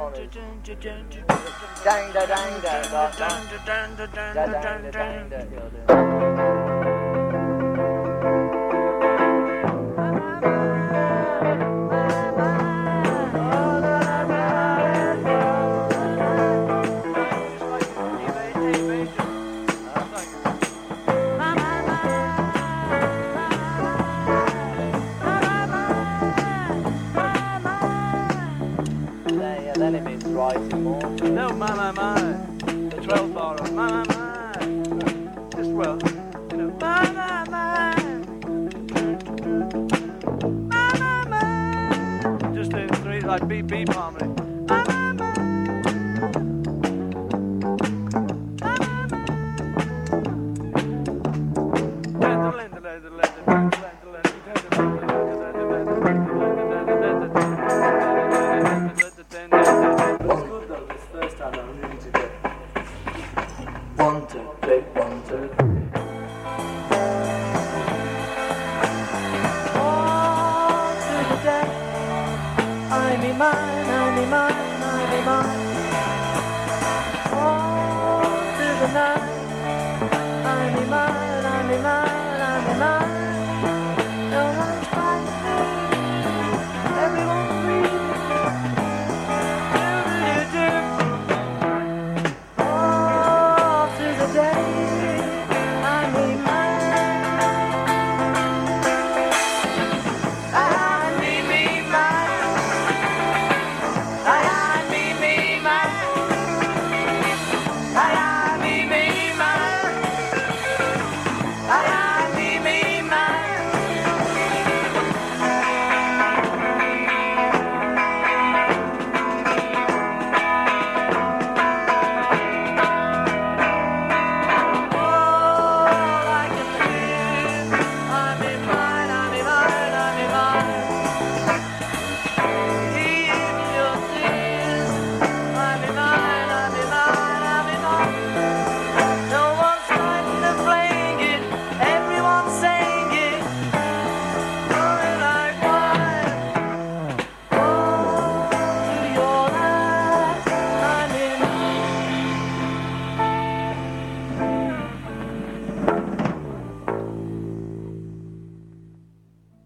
one is dang da dang da da dang da dang da dang da. Then it means writing more. No, my. The 12 bar of my. Just well, you know, my. Just in three, like beep harmony. One, two, three, 1, 2, 3. All to the day, I me mine, I me mine, I me mine.